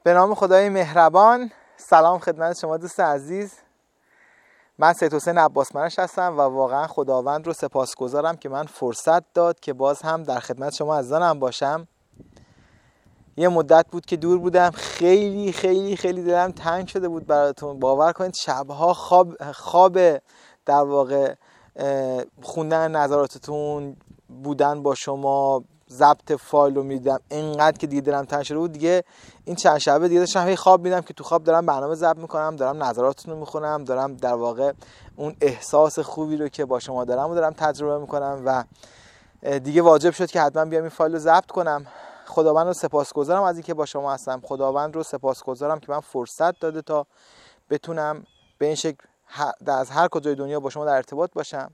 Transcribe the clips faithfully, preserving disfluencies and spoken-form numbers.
به نام خدای مهربان. سلام خدمت شما دوست عزیز. من سید حسین عباسمنش هستم و واقعا خداوند رو سپاسگزارم که من فرصت داد که باز هم در خدمت شما عزیزانم باشم. یه مدت بود که دور بودم، خیلی خیلی خیلی دلم تنگ شده بود براتون. باور کنید شبها خواب خواب در واقع خوندن نظراتتون، بودن با شما، ضبط فایل رو میدم، اینقدر که دیگه دلم تنگ شده بود. دیگه این چند شبه دیگه داشتم هی خواب میدم که تو خواب دارم برنامه ضبط میکنم، دارم نظراتتون رو میخونم، دارم در واقع اون احساس خوبی رو که با شما دارم و دارم تجربه میکنم و دیگه واجب شد که حتما بیام این فایل رو ضبط کنم. خداوند رو سپاسگزارم از اینکه با شما هستم. خداوند رو سپاسگزارم که من فرصت داده تا بتونم به این شکل از هر کجای دنیا با شما در ارتباط باشم.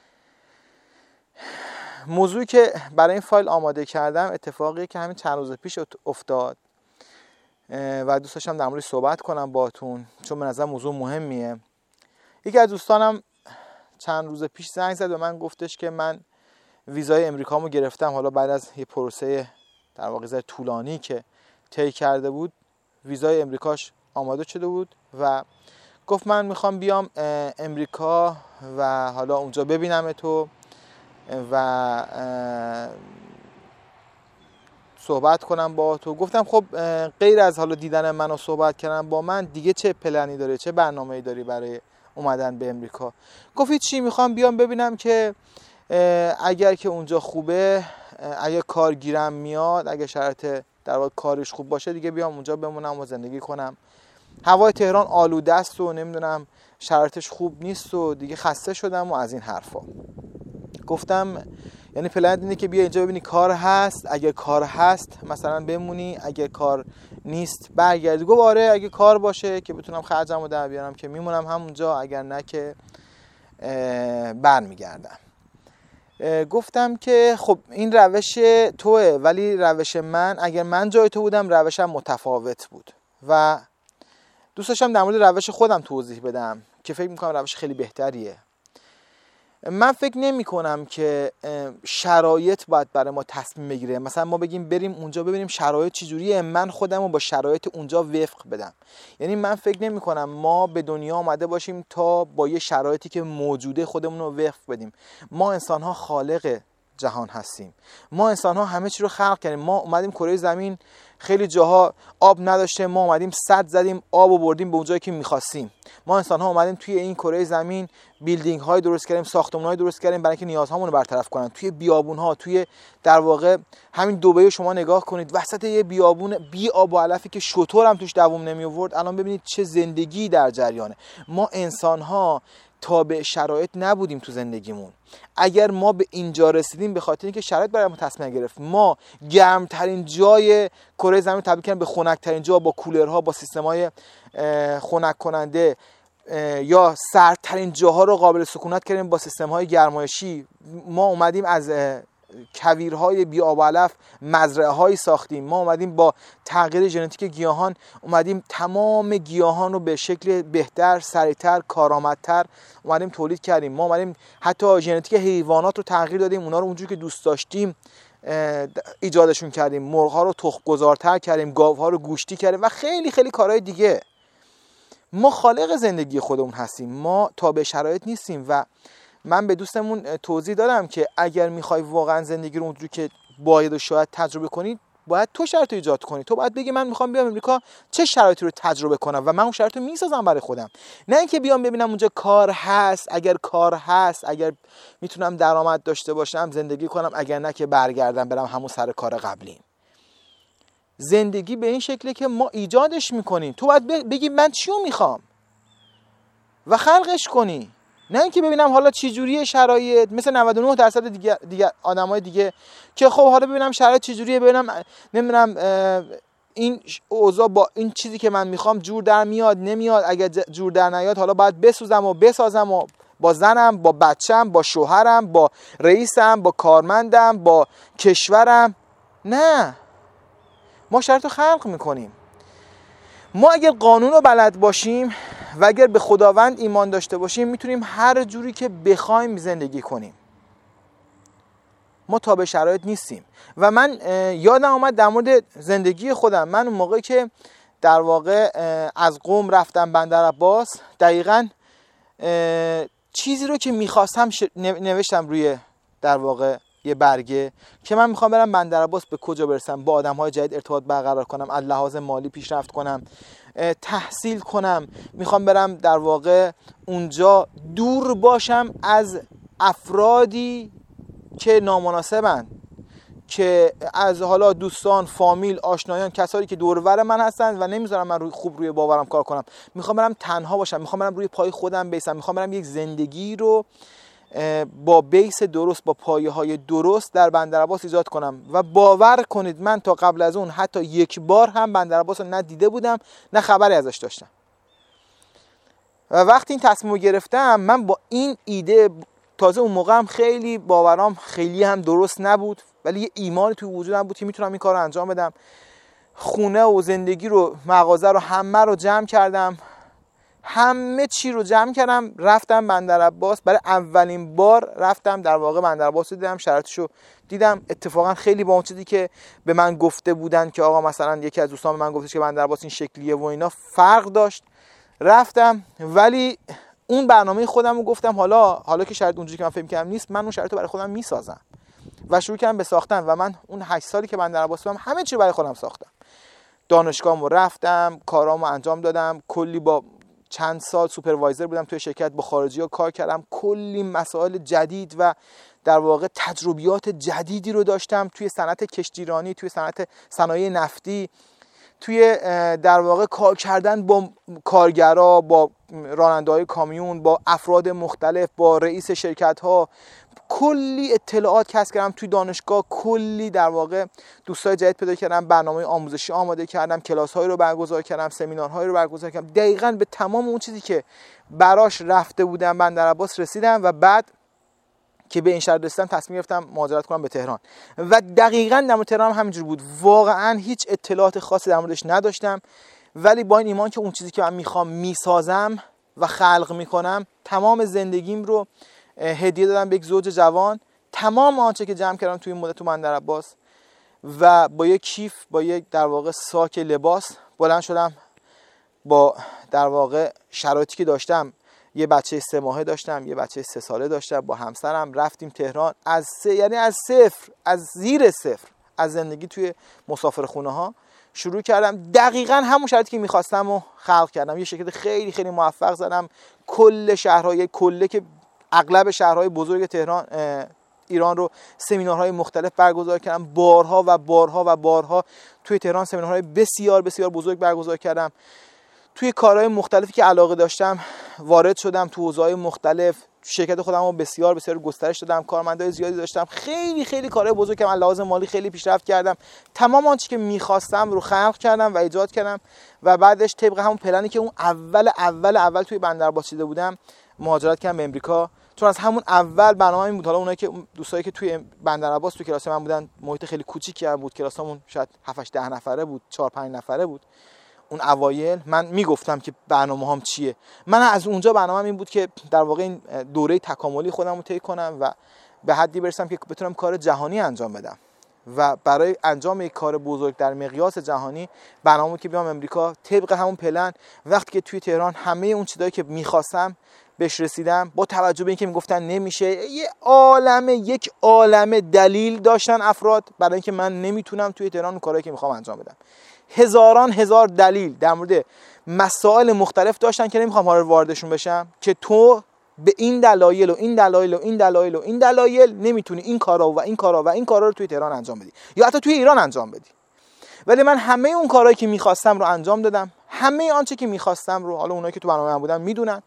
موضوعی که برای این فایل آماده کردم اتفاقی که همین چند روز پیش افتاد و دوست داشتم در موردش صحبت کنم باهاتون، چون به نظر موضوع مهمیه. یکی از دوستانم چند روز پیش زنگ زد و من گفتش که من ویزای امریکامو گرفتم. حالا بعد از یه پروسه در واقع زیر طولانی که طی کرده بود، ویزای امریکاش آماده شده بود و گفت من میخوام بیام امریکا و حالا اونجا ببینم تو و صحبت کنم با تو. گفتم خب غیر از حالا دیدن من و صحبت کردن با من، دیگه چه پلنی داره، چه برنامه‌ای داری برای اومدن به امریکا؟ گفت چی، میخوام بیام ببینم که اگر که اونجا خوبه، اگر کارگیرم میاد، اگر شرایط در واقع کارش خوب باشه، دیگه بیام اونجا بمونم و زندگی کنم. هوای تهران آلوده است و نمیدونم شرایطش خوب نیست و دیگه خسته شدم و از این حرفا. گفتم یعنی پلنت اینه که بیا اینجا ببینی کار هست، اگه کار هست مثلا بمونی، اگه کار نیست برگردی. گفت آره اگه کار باشه که بتونم خرجمو در بیارم که میمونم همونجا، اگر نه که برمیگردم. گفتم که خب این روش توه، ولی روش من، اگر من جای تو بودم روشم متفاوت بود و دوست داشتم در مورد روش خودم توضیح بدم که فکر میکنم روش خیلی بهتریه. من فکر نمی کنم که شرایط باید برای ما تصمیم بگیره. مثلا ما بگیم بریم اونجا ببینیم شرایط چجوریه، من خودم رو با شرایط اونجا وفق بدم. یعنی من فکر نمی کنم ما به دنیا آمده باشیم تا با یه شرایطی که موجوده خودمون رو وفق بدیم. ما انسان ها خالق جهان هستیم. ما انسان ها همه چی رو خلق کردیم. ما اومدیم کره زمین، خیلی جاها آب نداشته، ما اومدیم سد زدیم، آب رو بردیم به اونجایی که می‌خواستیم. ما انسان ها اومدیم توی این کره زمین بیلدینگ های درست کردیم، ساختمان های درست کردیم برای اینکه نیازهامون رو برطرف کنن. توی بیابون ها، توی در واقع همین دبی شما نگاه کنید، وسط یه بیابون بی آب و علفی که شتر هم توش دووم نمی آورد، الان ببینید چه زندگی در جریانه. ما انسان ها تابع شرایط نبودیم تو زندگیمون. اگر ما به اینجا رسیدیم به خاطر اینکه شرایط برای ما تصمیم گرفت. ما گرمترین جای کره زمین تبدیل کردیم به خنکترین جا، با کولرها، با سیستم‌های خنک کننده، یا سردترین جاها رو قابل سکونت کردیم با سیستم‌های گرمایشی. ما اومدیم از کویرهای بی آب و علف مزرعه‌هایی ساختیم. ما اومدیم با تغییر ژنتیک گیاهان، اومدیم تمام گیاهان رو به شکل بهتر، سریعتر، کارآمدتر اومدیم تولید کردیم. ما اومدیم حتی ژنتیک حیوانات رو تغییر دادیم، اونا رو اونجوری که دوست داشتیم ایجادشون کردیم. مرغ‌ها رو تخم‌گذارتر کردیم، گاوها رو گوشتی کردیم و خیلی خیلی کارهای دیگه. ما خالق زندگی خودمون هستیم، ما تابع شرایط نیستیم. و من به دوستمون توضیح دادم که اگر میخوای واقعا زندگی رو اونجوری که باید و شاید تجربه کنی، باید تو شرایط رو ایجاد کنی. تو باید بگی من میخوام بیام امریکا، چه شرایطی رو تجربه کنم و من اون شرایط رو میسازم برای خودم. نه اینکه بیام ببینم اونجا کار هست، اگر کار هست، اگر میتونم درآمد داشته باشم زندگی کنم، اگر نه که برگردم برم همون سر کار قبلی. زندگی به این شکله که ما ایجادش میکنیم. تو باید بگی من چیو میخوام و خلقش کنی. نه اینکه ببینم حالا چه جوریه شرایط، مثل نود و نه درصد دیگه دیگه آدمای دیگه که خب حالا ببینم شرایط چه جوریه، ببینم نمیدونم این اوضاع با این چیزی که من میخوام جور در میاد نمیاد. اگه جور در نیاد حالا باید بسوزم و بسازم و با زنم، با بچم، با شوهرم، با رئیسم، با کارمندم، با کشورم. نه، ما شرایط رو خلق میکنیم. ما اگر قانون رو بلد باشیم و اگر به خداوند ایمان داشته باشیم، میتونیم هر جوری که بخوایم زندگی کنیم. ما تابع شرایط نیستیم. و من یادم اومد در مورد زندگی خودم، من اون موقعی که در واقع از قم رفتم بندر عباس، دقیقاً چیزی رو که میخواستم نوشتم روی در واقع یه برگه که من میخوام برم بندر عباس به کجا برسم، با آدم‌های جدید ارتباط برقرار کنم، از لحاظ مالی پیشرفت کنم، تحصیل کنم، میخوام برم در واقع اونجا دور باشم از افرادی که نامناسبن، که از حالا دوستان، فامیل، آشنایان، کسایی که دور و بر من هستن و نمیذارم من روی خوب روی باورم کار کنم. میخوام برم تنها باشم، میخوام برم روی پای خودم بیسم، میخوام برم یک زندگی رو با بیس درست، با پایه های درست در بندر عباس ایجاد کنم. و باور کنید من تا قبل از اون حتی یک بار هم بندر عباس رو نه دیده بودم نه خبری ازش داشتم. و وقتی این تصمیم رو گرفتم، من با این ایده، تازه اون موقع هم خیلی باورام خیلی هم درست نبود، ولی یه ایمانی توی وجودم بود که میتونم این کار رو انجام بدم. خونه و زندگی رو، مغازه رو، همه رو جمع کردم، همه چی رو جمع کردم، رفتم بندر عباس. برای اولین بار رفتم در واقع بندر عباس رو دیدم، شرایطشو دیدم. اتفاقا خیلی با اون چیزی که به من گفته بودن که آقا مثلا یکی از دوستان به من گفتش که بندر عباس این شکلیه و اینا، فرق داشت. رفتم، ولی اون برنامه خودم رو گفتم حالا حالا که شاید اونجوری که من فکر می‌کردم نیست، من اون شرایط رو برای خودم میسازم و شروع کردم به ساختن. و من اون هشت سالی که بندر عباس بودم همه چی برای خودم ساختم. دانشگاهمو رفتم، کارامو انجام دادم، کلی با چند سال سوپروایزر بودم توی شرکت، با خارجی‌ها کار کردم، کلی مسائل جدید و در واقع تجربیات جدیدی رو داشتم توی صنعت کشتیرانی، توی صنعت صنایع نفتی، توی در واقع کار کردن با کارگرا، با راننده‌های کامیون، با افراد مختلف، با رئیس شرکت‌ها. کلی اطلاعات کسب کردم توی دانشگاه، کلی در واقع دوستای جدید پیدا کردم، برنامه آموزشی آماده کردم، کلاس‌هایی رو برگزار کردم، سمینارهایی رو برگزار کردم. دقیقاً به تمام اون چیزی که براش رفته بودم بندر عباس رسیدم و بعد که به این شرط رسیدم تصمیم گرفتم مهاجرت کنم به تهران. و دقیقاً در مورد تهران همینجور بود. واقعاً هیچ اطلاعات خاصی در موردش نداشتم، ولی با این ایمان که اون چیزی که من میخوام میسازم و خلق میکنم، تمام زندگیم رو هدیه دادم به یک زوج جوان. تمام آنچه که جمع کردم توی این مدت تو بندر عباس و با یک کیف، با یک در واقع ساک لباس بلند شدم. با در واقع شرایطی که داشتم، یه بچه سه ماهه داشتم، یه بچه سه ساله داشتم، با همسرم رفتیم تهران. از سه یعنی از صفر، از زیر صفر، از زندگی توی مسافرخونه ها شروع کردم. دقیقاً همون شرایطی که می‌خواستم و خلق کردم. یه شرکت خیلی خیلی موفق زدم. کل شهرهای کله که اغلب شهرهای بزرگ تهران ایران رو سمینارهای مختلف برگزار کردم. بارها و بارها و بارها توی تهران سمینارهای بسیار بسیار بزرگ برگزار کردم. توی کارهای مختلفی که علاقه داشتم وارد شدم، تو حوزه‌های مختلف شرکت خودم رو بسیار بسیار گسترش دادم، کارمندای زیادی داشتم، خیلی خیلی کارهای بزرگ کردم، لحاظ مالی خیلی پیشرفت کردم. تمام آنچه که می‌خواستم رو خلق کردم و ایجاد کردم و بعدش طبق همون پلنی که اون اول اول اول توی بندر عباس چیده بودم مهاجرت کردم به امریکا. چون از همون اول برنامه این بود. حالا اونایی که دوستایی که توی بندر عباس توی کلاس من بودن، محیط خیلی کوچیکی بود، کلاسمون شاید هفت هشت ده نفره بود، چهار پنج نفره بود. اون اوایل من میگفتم که برنامه‌هام چیه. من از اونجا برنامه‌ام این بود که در واقع این دوره تکاملی خودم رو طی کنم و به حدی برسم که بتونم کار جهانی انجام بدم. و برای انجام یک کار بزرگ در مقیاس جهانی برنامه بود که بیام امریکا. طبق همون پلن وقتی که توی تهران همه اون چیزایی که می‌خواستم بهش رسیدم، با توجه به اینکه میگفتن نمیشه، یه عالمه یک عالمه دلیل داشتن افراد برای اینکه من نمیتونم توی تهران اون کارایی که میخوام انجام بدم. هزاران هزار دلیل در مورد مسائل مختلف داشتن که نمیخوام حالا واردشون بشم، که تو به این دلایل و این دلایل و این دلایل و این دلایل نمیتونی این کارا و این کارا و این کارا رو توی تهران انجام بدی یا حتی توی ایران انجام بدی. ولی من همه اون کارهایی که میخواستم رو انجام دادم. همه آنچه که میخواستم رو، حالا اونایی که تو برنامه من بودن میدونن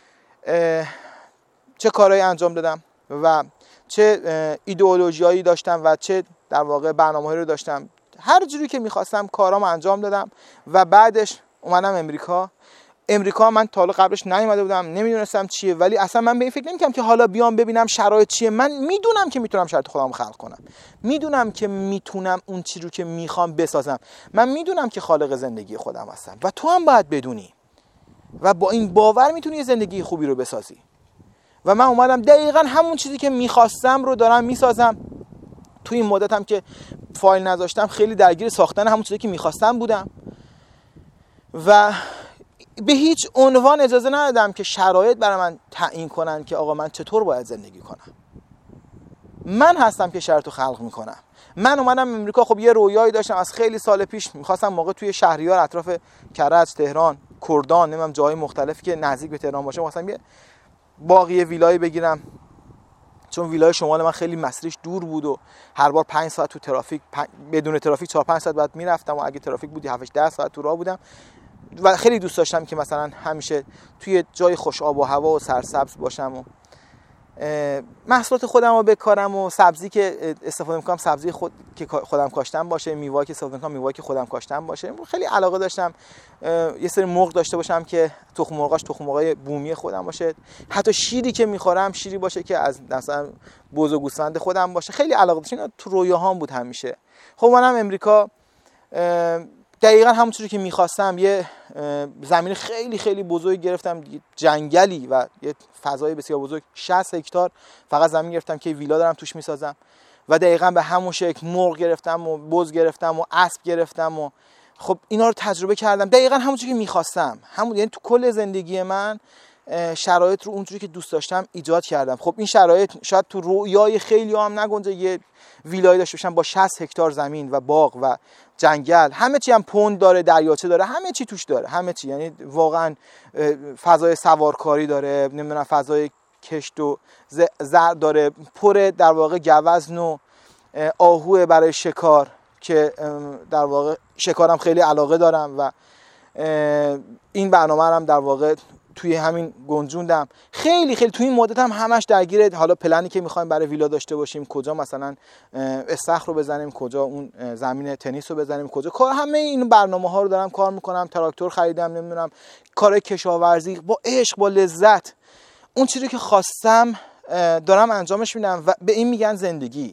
چه کارهایی انجام دادم و چه ایدئولوژیایی داشتم و چه در واقع برنامه‌هایی رو داشتم. هر جوری که میخواستم کارامو انجام دادم و بعدش اومدم امریکا. امریکا من تا حالا قبلش نیومده بودم، نمیدونستم چیه، ولی اصلا من به این فکر نمی‌کردم که حالا بیام ببینم شرایط چیه. من میدونم که میتونم شرایط خودم خلق کنم، میدونم که میتونم اون چیزی رو که میخوام بسازم. من میدونم که خالق زندگی خودم هستم و تو هم باید بدونی و با این باور میتونی زندگی خوبی رو بسازی. و من اومدم دقیقاً همون چیزی که میخواستم رو دارم میسازم. توی این مدت هم که فایل نذاشتم خیلی درگیر ساختن همون چیزی که میخواستم بودم و به هیچ عنوان اجازه ندادم که شرایط برای من تعیین کنن که آقا من چطور باید زندگی کنم. من هستم که شرایط رو خلق میکنم. من اومدم امریکا، خب یه رویایی داشتم از خیلی سال پیش، میخواستم موقع توی شهریار اطراف کرج، تهران، کردان، نمیدونم جای مختلفی که نزدیک به تهران باشه، میخواستم یه باقی ویلای بگیرم، چون ویلای شمال من خیلی مسیرش دور بود و هر بار پنج ساعت تو ترافیک، پنج... بدون ترافیک چهار پنج ساعت بعد میرفتم و اگه ترافیک بودی هفت ده ساعت تو راه بودم و خیلی دوست داشتم که مثلا همیشه توی جای خوش آب و هوا و سرسبز باشم و محصولات خودم رو بکارم و سبزی که استفاده میکنم سبزی خود که خودم کاشتم باشه، میوه‌ای که استفاده میکنم میوه‌ای که خودم کاشتم باشه. خیلی علاقه داشتم یه سری مرغ داشته باشم که تخم مرغاش تخم مرغای بومی خودم باشه، حتی شیری که میخورم شیری باشه که از مثلا بز و گوسفند خودم باشه. خیلی علاقه داشتم، اینا تو رویاهام بود همیشه. خب منم امریکا دقیقاً همونطوری که می‌خواستم یه زمین خیلی خیلی بزرگ گرفتم، جنگلی و یه فضای بسیار بزرگ، شصت هکتار فقط زمین گرفتم که ویلا دارم توش میسازم و دقیقاً به همون شکل مرغ گرفتم و بز گرفتم و اسب گرفتم و خب اینا رو تجربه کردم دقیقاً همونطوری که می‌خواستم. همون یعنی تو کل زندگی من شرایط رو اونجوری که دوست داشتم ایجاد کردم. خب این شرایط شاید تو رویای خیلی هم نگنجه، یه ویلای داشته باشم با شصت هکتار زمین و باغ و جنگل، همه چی هم پوند داره، دریاچه داره، همه چی توش داره، همه چی، یعنی واقعا فضای سوارکاری داره، نمیدونم فضای کشت و زر داره، پر در واقع گوزن و آهو برای شکار که در واقع شکارم خیلی علاقه دارم و این برنامه هم در واقع توی همین گنجوندم. خیلی خیلی توی این مدت هم همش درگیر حالا پلنی که میخوایم برای ویلا داشته باشیم، کجا مثلا استخر رو بزنیم، کجا اون زمین تنیس رو بزنیم، کجا کار، همه این برنامه ها رو دارم کار میکنم. تراکتور خریدم، نمیدونم کارهای کشاورزی با عشق، با لذت، اون چیزی که خواستم دارم انجامش میدم و به این میگن زندگی.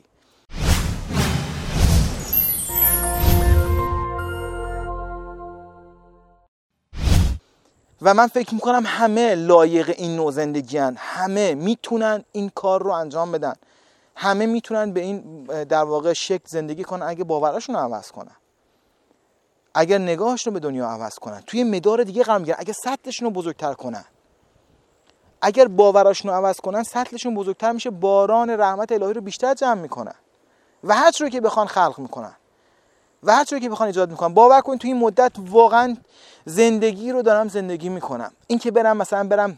و من فکر میکنم همه لایق این نوع زندگی هن. همه میتونن این کار رو انجام بدن، همه میتونن به این در واقع شکل زندگی کنن اگه باوراشون رو عوض کنن، اگر نگاهشون رو به دنیا عوض کنن، توی مدار دیگه قرار میگیرن، اگه سطحشون رو بزرگتر کنن، اگر باوراشون رو عوض کنن سطحشون بزرگتر میشه، باران رحمت الهی رو بیشتر جمع میکنن و هر چیزی که بخوان خلق میکنن و هر چیزی که بخوان ایجاد میکنن. باور کن تو این مدت واقعا زندگی رو دارم زندگی میکنم. این که برم مثلا برم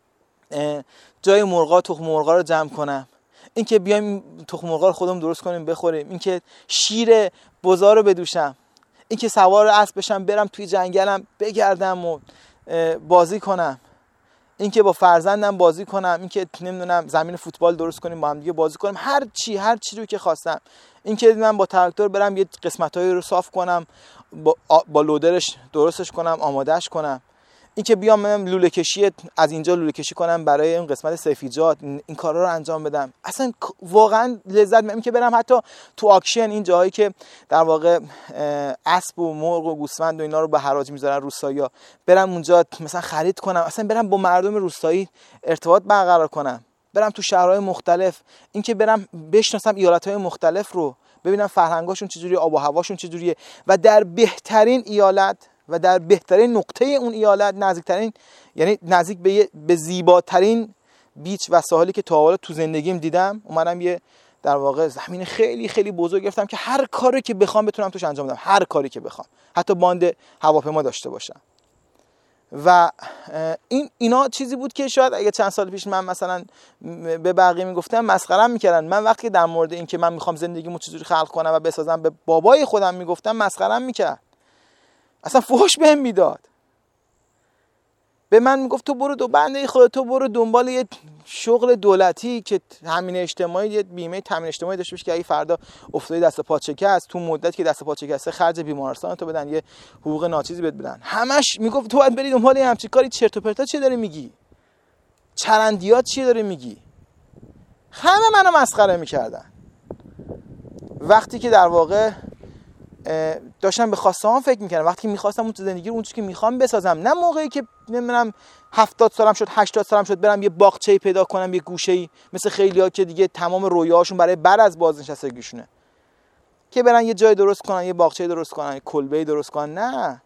جای مرغا تخم مرغا رو جمع کنم، این که بیایم تخم مرغا رو خودمون درست کنیم بخوریم، این که شیر بزا رو بدوشم، این که سوار اسب بشم برم توی جنگلم بگردم و بازی کنم، این که با فرزندم بازی کنم، این که نمیدونم زمین فوتبال درست کنیم با هم دیگه بازی کنیم، هر چی هر چی رو که خواستم، این که من با تراکتور برم یه قسمتایی رو صاف کنم، با, با لودرش درستش کنم، آمادهش کنم، این که بیام من لوله کشی از اینجا لوله کشی کنم برای اون قسمت سفیجات، این کارا رو انجام بدم. اصلا واقعا لذت میبرم. این که برم حتی تو آکشن، این جاهایی که در واقع اسب و مرغ و گوسفند و اینا رو به حراج میذارن روستایی‌ها، برم اونجا مثلا خرید کنم، اصلا برم با مردم روستایی ارتباط برقرار کنم، برم تو شهرهای مختلف، این که برم بشناسم ایالت‌های مختلف رو، ببینم فرهنگاشون چجوریه، آب و هواشون چجوریه و در بهترین ایالت و در بهترین نقطه اون ایالت، نزدیکترین، یعنی نزدیک به به زیباترین بیچ و ساحلی که تا حالا تو زندگیم دیدم، اومدم یه در واقع زمین خیلی خیلی بزرگ گرفتم که هر کاری که بخوام بتونم توش انجام بدم، هر کاری که بخوام، حتی باند هواپیما داشته باشم. و این اینا چیزی بود که شاید اگه چند سال پیش من مثلا به بقیه میگفتم مسخره‌ام میکردن. من وقتی در مورد این که من میخوام زندگیمو چجوری خلق کنم و بسازم به بابای خودم میگفتم، مسخره‌ام میکرد، اصلا فحش بهم میداد. به من میگفت تو برو دو بنده خودت، تو برو دنبال یه شغل دولتی که تامین اجتماعی، یه بیمه تامین اجتماعی داشته باشی که اگه فردا افتادی دست پات شکست، تو مدتی که دست پات شکسته خرج بیمارستان تو بدن، یه حقوق ناچیزی بهت بدن. همش میگفت تو باید بری دنبال همچین کاری. چرت و پرتا چی داری میگی؟ چرندیات چی داری میگی؟ همه منو مسخره میکردن. وقتی که در واقع داشتم به خواسته هم فکر میکردم، وقتی که میخواستم اون زندگی رو اونجوری که میخوام بسازم، نه موقعی که نمیدونم هفتاد سالم شد هشتاد سالم شد برم یه باغچه‌ای پیدا کنم، یه گوشه‌ای، مثل خیلی‌ها که دیگه تمام رویاهاشون برای بعد از بازنشستگیشونه که برن یه جای درست کنن، یه باغچه‌ای درست کنن، یه کلبه‌ای درست کنن. نه،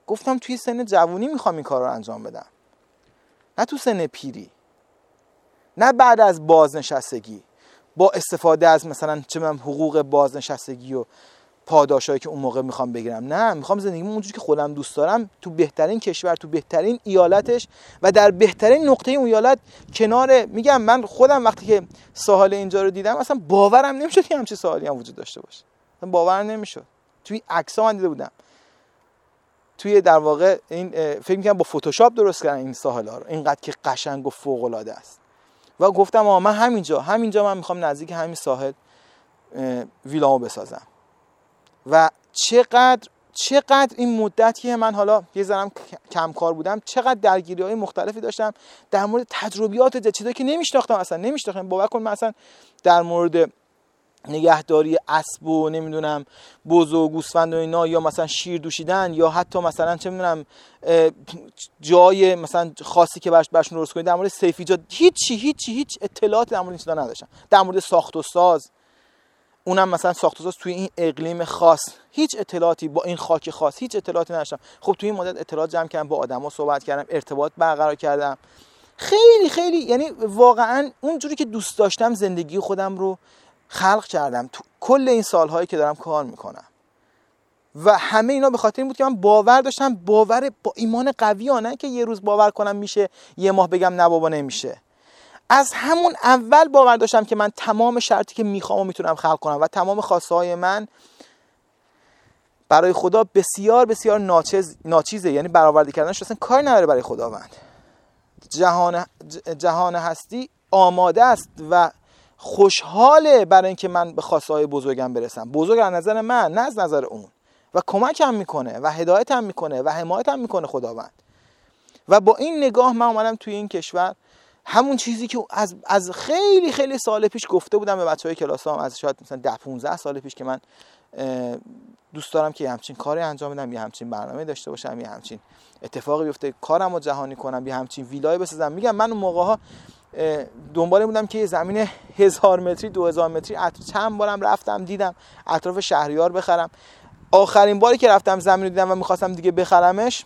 گفتم توی سن جوانی میخوام این کار رو انجام بدم، نه تو سن پیری، نه بعد از بازنشستگی با استفاده از مثلا چه من حقوق بازنشستگی و پاداشایی که اون موقع میخوام بگیرم. نه، میخوام زندگیمو اونجوری که خودم دوست دارم، تو بهترین کشور، تو بهترین ایالتش و در بهترین نقطه اون ایالت کنار. میگم من خودم وقتی که ساحل اینجا رو دیدم اصلا باورم نمیشد که همچین ساحلی هم وجود داشته باشه، اصلا باور نمیشد. توی عکس‌ها من دیده بودم، توی در واقع این فکر می‌کنم با فتوشاپ درست کردن این ساحل‌ها رو، اینقدر که قشنگ و فوق‌العاده است. و گفتم آ من همینجا همینجا من میخوام نزدیک همین ساحل ویلامو بسازم. و چقدر چقدر این مدتی که من حالا یه ذرم کم کار بودم، چقدر درگیری‌های مختلفی داشتم در مورد تجربیات جدید، چیزایی که نمی‌شناختم، اصلا نمی‌شناختم. باور کن من اصلا در مورد نگهداری اسب و نمیدونم بز و گوسفند و اینا، یا مثلا شیر دوشیدن، یا حتی مثلا چه میدونم جای مثلا خاصی که برش برشون درست کنید، در مورد سیفیجات هیچی هیچی هیچ اطلاعاتی در مورد این چیزا نداشتم. در مورد ساخت و ساز، اونم مثلا ساخت و ساز توی این اقلیم خاص، هیچ اطلاعاتی، با این خاک خاص هیچ اطلاعاتی نداشتم. خب توی این مدت اطلاعات جمع کردم، با آدما صحبت کردم، ارتباط برقرار کردم. خیلی خیلی یعنی واقعا اونجوری که دوست داشتم زندگی خودم رو خلق کردم تو کل این سالهایی که دارم کار میکنم. و همه اینا به خاطر این بود که من باور داشتم، باور با ایمان قوی، نه که یه روز باور کنم میشه، یه ماه بگم نه بابا نمیشه. از همون اول باور داشتم که من تمام شرطی که میخوام و میتونم خلق کنم و تمام خواسته های من برای خدا بسیار بسیار ناچیز ناچیزه، یعنی برآورده کردنش اصلا کاری نداره برای خداوند. جهان جهان هستی آماده است و خوشحاله برای اینکه من به خواسته های بزرگم برسم. بزرگ از نظر من، نه از نظر اون. و کمکم میکنه و هدایتم میکنه و حمایتم میکنه خداوند. و با این نگاه من اومدم توی این کشور، همون چیزی که از از خیلی خیلی سال پیش گفته بودم به بچهای کلاسام، از شاید مثلا ده پانزده سال پیش، که من دوست دارم که همچین کاری انجام بدم، یه همچین برنامه داشته باشم، یه همچین اتفاقی بیفته، کارمو جهانی کنم، یه همچین ویلای بسازم. میگم من اون موقع‌ها دنبال بودم که یه زمین هزار متری دو هزار متری، چند بارم رفتم دیدم، اطراف شهریار بخرم. آخرین باری که رفتم زمین رو دیدم و می‌خواستم دیگه بخرمش،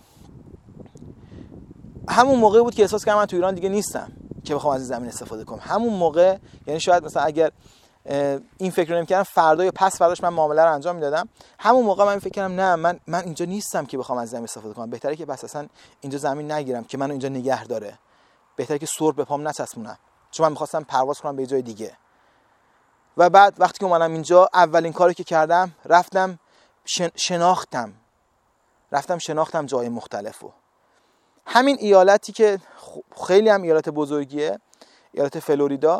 همون موقع بود که احساس کردم من تو ایران دیگه نیستم که بخوام از این زمین استفاده کنم. همون موقع، یعنی شاید مثلا اگر این فکر رو نمی‌کردم فردا یا پس فرداش من معامله رو انجام میدادم، همون موقع من فکر کردم نه، من من اینجا نیستم که بخوام از زمین استفاده کنم. بهتره که پس اصلا اینجا زمین نگیرم که منو اینجا نگه داره. بهتره که سر به پام نچسبونم، چون من می‌خواستم پرواز کنم به جای دیگه. و بعد وقتی که اومدم اینجا، اولین کاری که کردم رفتم شناختم رفتم شناختم جای مختلفو. همین ایالتی که خیلی هم ایالت بزرگیه، ایالت فلوریدا،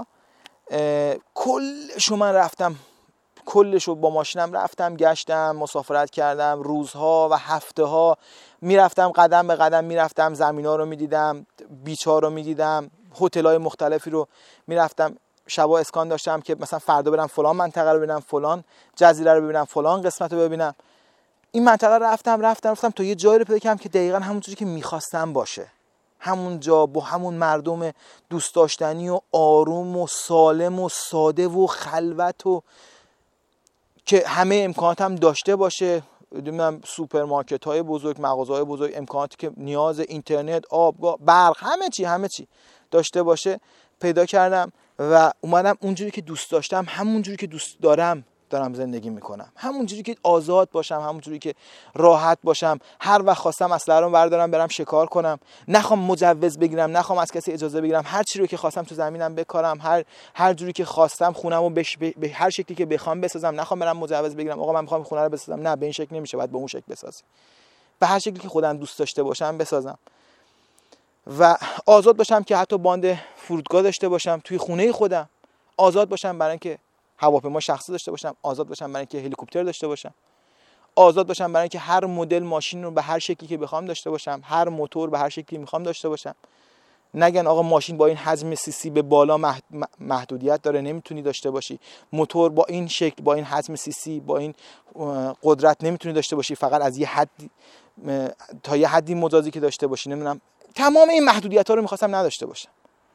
کلشو من رفتم، کلشو با ماشینم رفتم، گشتم، مسافرت کردم، روزها و هفته ها میرفتم، قدم به قدم میرفتم، زمینا رو میدیدم، بیچا رو میدیدم، هتل‌های مختلفی رو میرفتم، شبا اسکان داشتم که مثلا فردا برم فلان منطقه رو ببینم، فلان جزیره رو ببینم، فلان قسمت رو ببینم. این منطقه رفتم رفتم رفتم تا یه جایی رو پیدا کردم که دقیقاً همونجوری که می‌خواستم باشه. همون جا با همون مردم دوست داشتنی و آروم و سالم و ساده و خلوت، و که همه امکانات هم داشته باشه، نمیدونم سوپرمارکت‌های بزرگ، مغازه‌های بزرگ، امکاناتی که نیاز اینترنت، آب، برق، همه چی همه چی داشته باشه پیدا کردم و اومدم اونجوری که دوست داشتم، همونجوری که دوست دارم دارم زندگی میکنم، همونجوری که آزاد باشم، همونجوری که راحت باشم. هر وقت خواستم اسلحه رو بردارم برم شکار کنم، نخوام مجوز بگیرم، نخوام از کسی اجازه بگیرم، هر چی رو که خواستم تو زمینم بکارم، هر هر جوری که خواستم خونمو بش... به... به هر شکلی که بخوام بسازم، نخوام برم مجوز بگیرم آقا من میخوام خونه رو بسازم، نه به این شکل نمیشه، باید به اون شکل بسازی، به هر شکلی که خودم دوست داشته باشم بسازم و آزاد باشم که حتی باند فرودگاه داشته باشم توی خونه خودم، آزاد باشم برای اینکه هواپیما شخصی داشته باشم، آزاد باشم برای اینکه هلیکوپتر داشته باشم، آزاد باشم برای اینکه هر مدل ماشین رو به هر شکلی که بخوام داشته باشم، هر موتور به هر شکلی میخوام داشته باشم. نگن آقا ماشین با این حجم سی سی به بالا محدودیت داره نمیتونی داشته باشی، موتور با این شکل با این حجم سی سی با این قدرت نمیتونی داشته باشی، فقط از یه حدی تا یه حدی مجازی که داشته باشی. نمیدونم، تمام این محدودیت‌ها رو می‌خواستم نداشته باشم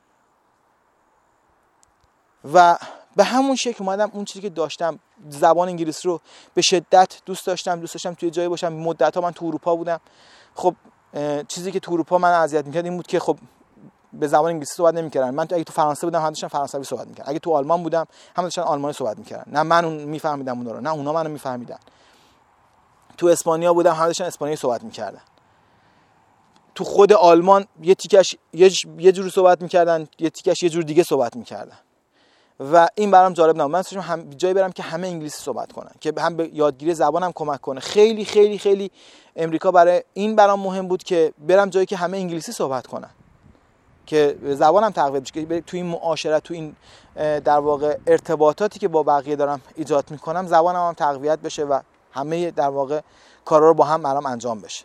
و به همون شکل اومدم اون چیزی که داشتم، زبان انگلیسی رو به شدت دوست داشتم، دوست داشتم توی جایی باشم. مدت‌ها من تو اروپا بودم خب چیزی که تو اروپا من اذیت می‌کرد این بود که خب به زبان انگلیسی صحبت نمی‌کردن. من تو اگه تو فرانسه بودم هم داشتن فرانسوی صحبت می‌کردن، اگه تو آلمان بودم هم داشتن آلمانی صحبت می‌کردن. نه من اون می‌فهمیدم اونا رو، نه اونا منو می‌فهمیدن. تو اسپانیا بودم هم داشتن اسپانیایی صحبت می‌کردن. تو خود آلمان یه تیکش یه یه جوری صحبت می‌کردن، یه تیکش یه جور دیگه صحبت می‌کردن. و این برام جالب نبود. من داشتم هم جایی برم که همه انگلیسی صحبت کنن که هم به یادگیری زبانم کمک کنه. خیلی خیلی خیلی امریکا برای این برام مهم بود که برم جایی که همه انگلیسی صحبت کنن، که زبانم تقویت بشه، که تو این معاشرت، تو این در واقع ارتباطاتی که با بقیه دارم ایجاد میکنم زبانم هم تقویت بشه و همه در واقع کارا رو با هم برام انجام بشه.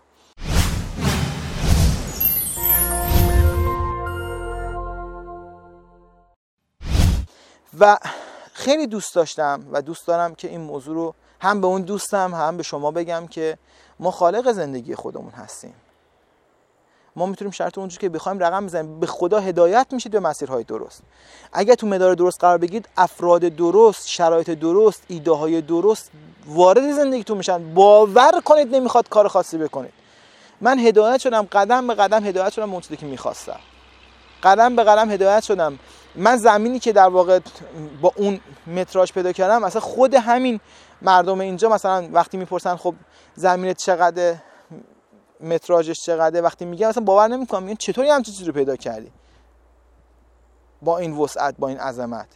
و خیلی دوست داشتم و دوست دارم که این موضوع رو هم به اون دوستم هم به شما بگم که ما خالق زندگی خودمون هستیم. ما میتونیم شرط اونجوری که بخوایم رقم بزنیم. به خدا هدایت میشید به مسیرهای درست. اگه تو مدار درست قرار بگیرید، افراد درست، شرایط درست، ایده های درست وارد زندگیتون میشن. باور کنید نمیخواد کار خاصی بکنید. من هدایت شدم، قدم به قدم هدایت شدم به اون چیزی که میخواستم. قدم به قدم هدایت شدم. من زمینی که در واقع با اون متراژ پیدا کردم، اصلا خود همین مردم اینجا مثلا وقتی میپرسن خب زمینت چقدر، متراژش چقدر، وقتی میگم مثلا باور نمیکنم، میگن چطوری همچین چیزی رو پیدا کردی با این وسعت، با این عظمت؟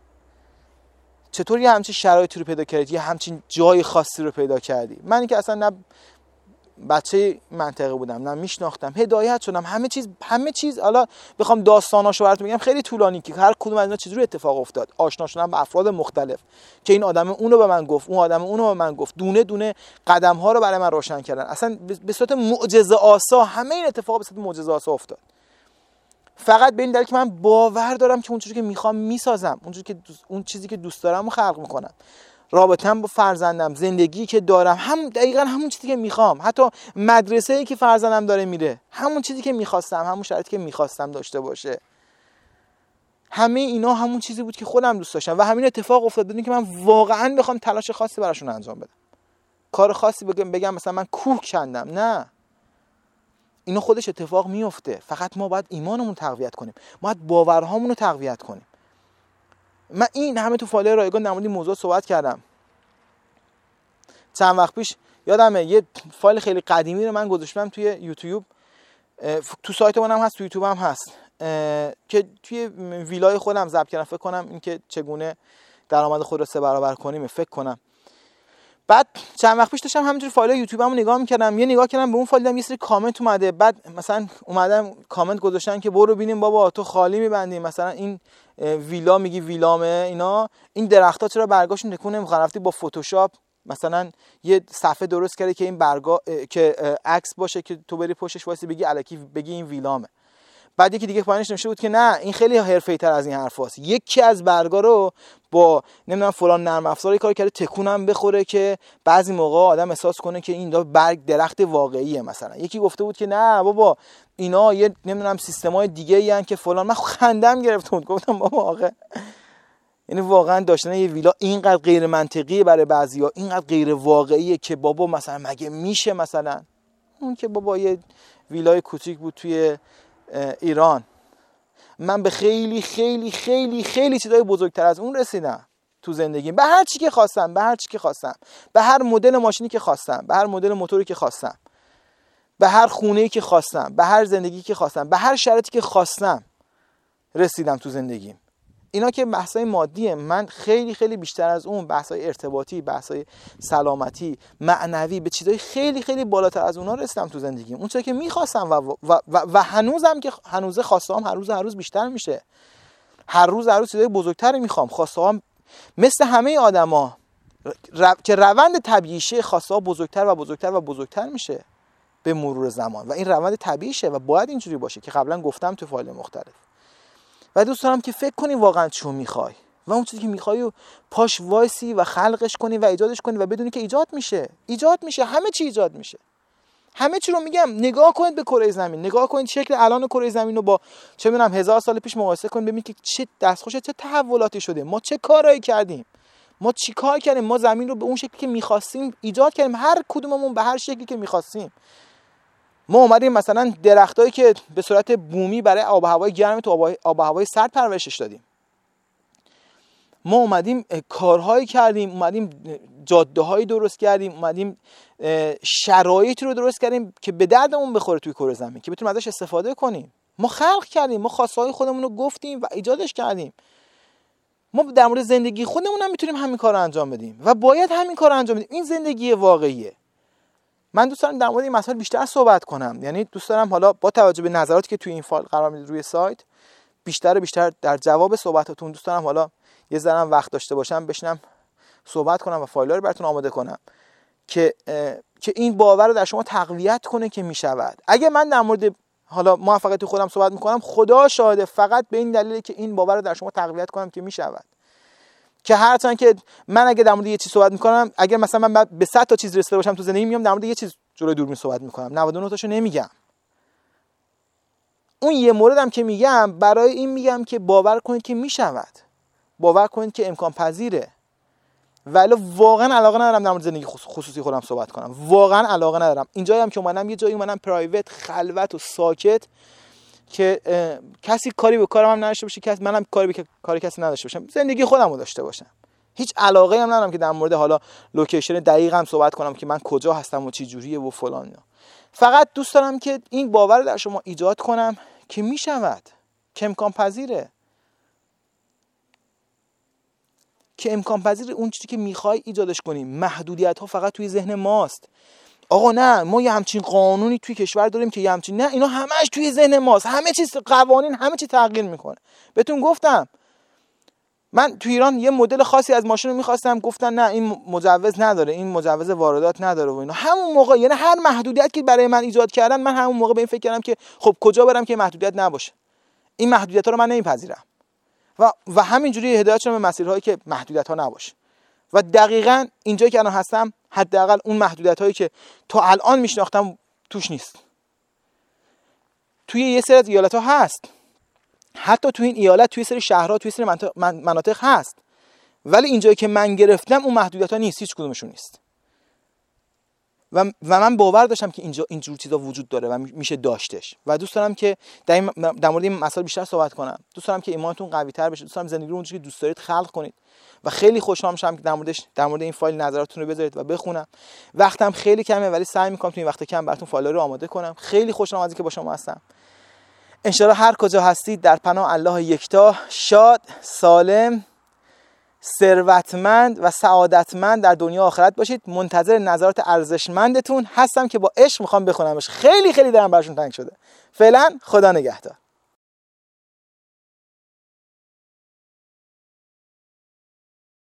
چطوری همچین شرایطی رو پیدا کردی، یا همچین جای خاصی رو پیدا کردی؟ من که اصلا نه بچه منطقه بودم نه میشناختم، هدایت شدم. همه چیز همه چیز حالا بخوام داستاناشو براتون بگم خیلی طولانی که هر کدوم از اینا چجوری اتفاق افتاد. آشنا شدم با افراد مختلف که این آدم اونو به من گفت، اون آدم اونو به من گفت، دونه دونه قدم ها رو برای من روشن کردن. اصلا به صورت معجزه آسا همه این اتفاق به صورت معجزه آسا افتاد. فقط به این دلیل که من باور دارم که اونجوری که میخوام میسازم، اونجوری که دوست، اون چیزی که دوست دارم رو خلق میکنم. رابطه‌ام با فرزندم، زندگی که دارم، هم دقیقاً همون چیزی که میخوام. حتی مدرسه‌ای که فرزندم داره میره، همون چیزی که میخواستم، همون شرایطی که میخواستم داشته باشه. همه اینا همون چیزی بود که خودم دوست داشتم و همین اتفاق افتاد بدون که من واقعاً بخوام تلاش خاصی براشون انجام بدم. کار خاصی بگم بگم مثلا من کوه کندم، نه. اینا خودش اتفاق میفته. فقط ما باید ایمانمون تقویت کنیم. ما باید باورهامون رو تقویت کنیم. من این همه تو فایل رایگان در مورد این موضوع صحبت کردم. چند وقت پیش یادمه یه فایل خیلی قدیمی رو من گذاشتم توی یوتیوب، تو سایت منم هست، تو یوتیوب هم هست، که توی ویلای خودم ضبط کردم. فکر کنم این که چگونه درآمد خود رو سه برابر کنیم، فکر کنم. بعد چند وقت پیش داشتم همینجوری فایل یوتیوبمو نگاه می‌کردم، یه نگاه کردم به اون فایل، دیدم یه سری کامنت اومده. بعد مثلا اومدم کامنت گذاشتن که برو ببینیم بابا تو خالی می‌بندی، مثلا این ویلا میگی ویلامه، اینا این درخت‌ها چرا برگاشون تکون نمی‌خوره؟ رفتی با فتوشاپ مثلا یه صفحه درست کردی که این برگا که عکس باشه که تو بری پشتش واسه بگی الکی بگی این ویلامه. بعد یکی دیگه پایینش نوشته بود که نه این خیلی حرفه‌ای‌تر از این حرفاست، یکی از برگا رو با نمیدونم فلان نرم افزاری کار کرده تکونم بخوره که بعضی موقع آدم احساس کنه که این برگ درخت واقعیه. مثلا یکی گفته بود که نه بابا اینا یه نمیدونم سیستمای دیگه‌ای ان که فلان. من خندم گرفته بود، گفتم بابا آخه یعنی واقعا داشتن یه ویلا اینقدر غیر منطقیه برای بعضیا، اینقدر غیر واقعیه که بابا مثلا مگه میشه؟ مثلا اون که بابا یه ویلای کوچیک بود توی ایران. من به خیلی خیلی خیلی خیلی چیزای بزرگتر از اون رسیدم تو زندگیم، به هر چی که خواستم، به هر چی که خواستم، به هر مدل ماشینی که خواستم، به هر مدل موتوری که خواستم، به هر خونه‌ای که خواستم، به هر زندگی که خواستم، به هر شرایطی که خواستم رسیدم تو زندگیم. اینا که بحثای مادیه. من خیلی خیلی بیشتر از اون بحثای ارتباطی، بحثای سلامتی، معنوی، به چیزای خیلی خیلی بالاتر از اونها رسیدم تو زندگیم. اون چیزی که می‌خواستم و و, و, و هنوزم که هنوز خواسته‌ام هر روز هر روز بیشتر میشه. هر روز هر روز چیزای بزرگتری میخوام. خواسته‌ام مثل همه آدما رو... که روند طبیعیشه، خواسته‌ها بزرگتر و بزرگتر و بزرگتر میشه به مرور زمان و این روند طبیعیشه و باید اینجوری باشه که قبلا گفتم تو فایل مختلف. و دوست دارم که فکر کنی واقعا چی میخوای و اون چیزی که میخوای و پاش وایسی و خلقش کنی و ایجادش کنی و بدونی که ایجاد میشه. ایجاد میشه، همه چی ایجاد میشه. همه چی رو میگم نگاه کنید به کره زمین، نگاه کنید شکل الان کره زمین رو با چه میدونم هزار سال پیش مقایسه کنید، ببینید که چه دستخوش چه تحولاتی شده، ما چه کارایی کردیم، ما چی کار کردیم، ما زمین رو به اون شکلی که میخواستیم ایجاد کردیم، هر کدوممون به هر شکلی که میخواستیم. ما اومدیم مثلا درختایی که به صورت بومی برای آب و هوای گرم تو آب و هوای سرد پرورشش دادیم. ما اومدیم کارهایی کردیم، اومدیم جاده‌هایی درست کردیم، اومدیم شرایطی رو درست کردیم که به دردمون بخوره توی کره زمین، که بتونیم ازش استفاده کنیم. ما خلق کردیم، ما خواسته‌های خودمون رو گفتیم و ایجادش کردیم. ما در مورد زندگی خودمون هم میتونیم همین کار رو انجام بدیم و باید همین کار رو انجام بدیم. این زندگی واقعیه. من دوست دارم در مورد این مسائل بیشتر صحبت کنم. یعنی دوست دارم حالا با توجه به نظراتی که توی این فایل قرار میدید روی سایت، بیشتر و بیشتر در جواب صحبتاتون دوست دارم حالا یه ذره وقت داشته باشم بشینم صحبت کنم و فایل‌ها رو براتون آماده کنم که که این باور رو در شما تقویت کنه که میشود. اگه من در مورد حالا موفقیت خودم صحبت میکنم، خدا شاهده فقط به این دلیله که این باور رو در شما تقویت کنم که میشود. که هر چند که من اگه در مورد یه چیز صحبت میکنم، اگر مثلا من به صد تا چیز رسیده باشم تو زندگی، میام در مورد یه چیز جلوی دوربین صحبت میکنم، نود و نه تاشو نمیگم. اون یه موردم که میگم برای این میگم که باور کنید که میشود، باور کنید که امکان پذیره. ولی واقعا علاقه ندارم در مورد زندگی خصوصی خودم صحبت کنم، واقعا علاقه ندارم. اینجایی هم که اومدم یه جایی اومدم پرایوت، خلوت و ساکت، که کسی کاری به کارم هم نداشته باشه، کسی منم کاری به کاری کسی نداشته باشم، زندگی خودم رو داشته باشم. هیچ علاقه هم ندارم که در مورد حالا لوکیشن دقیقم صحبت کنم که من کجا هستم و چه جوریه و فلان. فقط دوست دارم که این باور رو در شما ایجاد کنم که میشود، که امکان پذیره، که امکان پذیر اون چیزی که میخوای ایجادش کنی. محدودیت ها فقط توی ذهن ماست. آقا نه، ما یه همچین قانونی توی کشور داریم که یه همچین، نه، اینا همش توی ذهن ماست. همه چیز، قوانین، همه چی تغییر میکنه. بهتون گفتم من توی ایران یه مدل خاصی از ماشین رو میخواستم، گفتن نه این مجوز نداره، این مجوز واردات نداره و اینا. همون موقع، یعنی هر محدودیت که برای من ایجاد کردن، من همون موقع به این فکر کردم که خب کجا برم که محدودیت نباشه. این محدودیت ها رو من نمیپذیرم و و همینجوری هدایت شدم به مسیرهایی که محدودیت ها نباشه. و دقیقاً اینجایی که الان هستم، حداقل اون محدودیت هایی که تا الان میشناختم توش نیست. توی یه سری از ایالت ها هست، حتی توی این ایالت، توی سری شهرها، توی سری مناطق, مناطق هست، ولی اینجایی که من گرفتم اون محدودیت ها نیست، هیچ کدومشون نیست. و و من باور داشتم که اینجا اینجور چیزا وجود داره و میشه داشتش. و دوست دارم که در, این در مورد این مسائل بیشتر صحبت کنم. دوست دارم که ایمانتون قوی تر بشه. دوست دارم زندگی رو اونجوری که دوست دارید خلق کنید. و خیلی خوشحال میشم که در موردش در مورد این فایل نظراتتون رو بذارید و بخونم. وقتم خیلی کمه ولی سعی میکنم تو این وقت کم براتون فایل رو آماده کنم. خیلی خوشحالم از اینکه با شما هستم. ان شاء الله هر کجا هستید در پناه الله یکتا، شاد، سالم، ثروتمند و سعادتمند در دنیا آخرت باشید. منتظر نظرات ارزشمندتون هستم که با عشق میخوام بخونمش. خیلی خیلی دلم براشون تنگ شده. فعلا خدا نگهدار.